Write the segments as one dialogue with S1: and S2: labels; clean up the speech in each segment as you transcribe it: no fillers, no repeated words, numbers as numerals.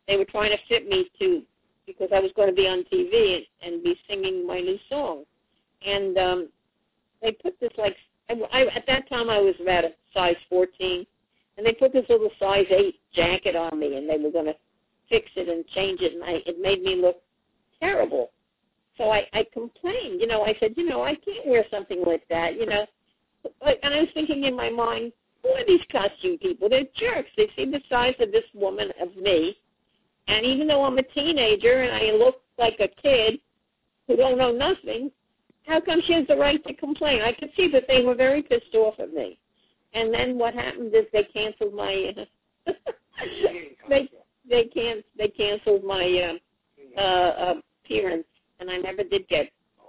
S1: they were trying to fit me to, because I was going to be on TV and be singing my new song. And they put this, like, at that time I was about a size 14, and they put this little size 8 jacket on me, and they were going to fix it and change it, and it made me look terrible. So I complained. I said, I can't wear something like that, And I was thinking in my mind, who are these costume people? They're jerks. They see the size of this woman, of me, and even though I'm a teenager and I look like a kid who don't know nothing, how come she has the right to complain? I could see that they were very pissed off at me. And then what happened is they canceled my they canceled my appearance, and I never did get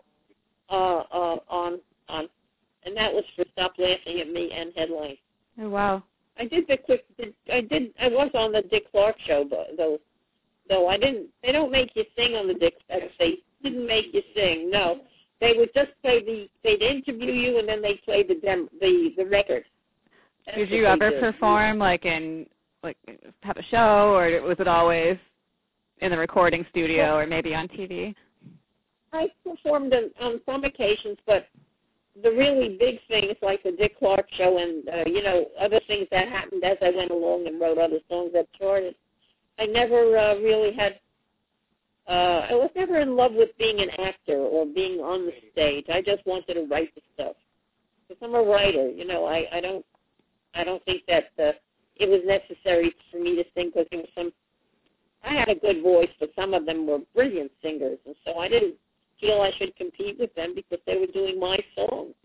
S1: on, and that was for Stop Laughing at Me and Headline.
S2: Oh wow!
S1: I was on the Dick Clark show, though I didn't. They don't make you sing on the Dick. They didn't make you sing. No, they would just play they'd interview you, and then they'd play the record. That's
S2: did you ever perform have a show, or was it always in the recording studio or maybe on TV?
S1: I performed on some occasions, but the really big things like the Dick Clark show and other things that happened as I went along and wrote other songs that charted. I never really had. I was never in love with being an actor or being on the stage. I just wanted to write the stuff. Because I'm a writer, I don't think that it was necessary for me to sing because there was I had a good voice, but some of them were brilliant singers, and so I didn't feel I should compete with them because they were doing my song.